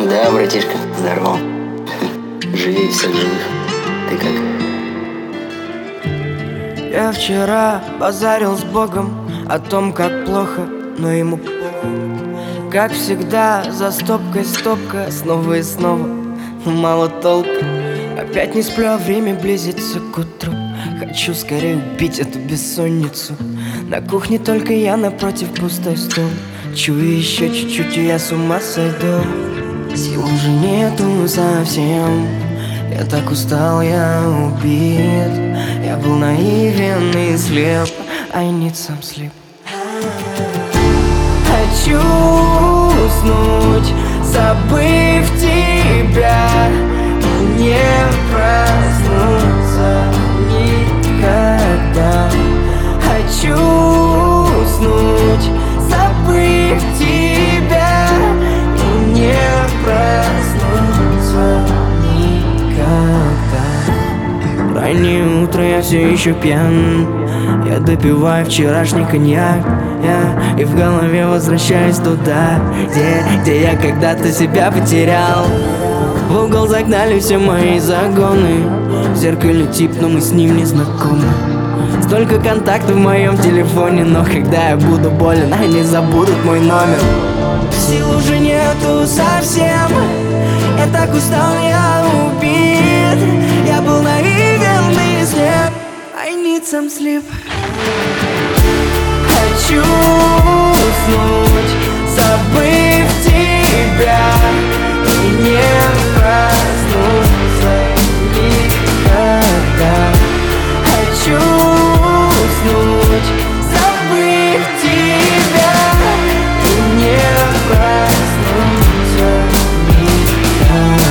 Да, братишка, здорово. Живее всех живых. Ты как? Я вчера базарил с Богом о том, как плохо, но ему похуй. Как всегда, за стопкой стопка, снова и снова, мало толку. Опять не сплю, а время близится к утру. Хочу скорее убить эту бессонницу. На кухне только я, напротив пустой стол. Чую еще чуть-чуть, и я с ума сойду. Сил уже нету совсем. Я так устал, я убит. Я был наивен и слеп. I need some sleep. Хочу уснуть, забыв тебя, и не проснуться никогда. Хочу уснуть, забыв тебя, и не проснуться никогда. Раннее утро, я все еще пьян. Я допиваю вчерашний коньяк, и в голове возвращаюсь туда, где я когда-то себя потерял. В угол загнали все мои загоны. В зеркале тип, но мы с ним не знакомы. Столько контактов в моем телефоне, но когда я буду болен, они забудут мой номер. Сил уже нету совсем. Я так устал, я убит. Я был наивен и слеп. I need some sleep. Хочу уснуть, забыв тебя, и не проснуться никогда. Хочу уснуть, забыв тебя, и не проснуться никогда.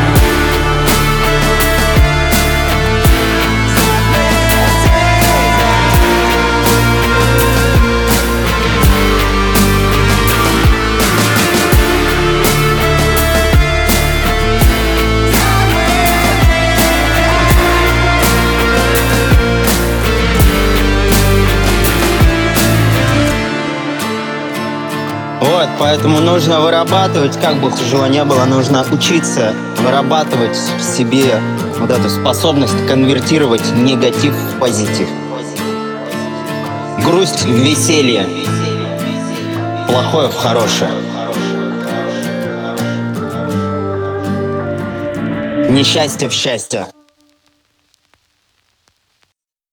Вот, поэтому нужно вырабатывать, как бы тяжело не было, нужно учиться вырабатывать в себе вот эту способность конвертировать негатив в позитив. Грусть в веселье, плохое в хорошее. Несчастье в счастье.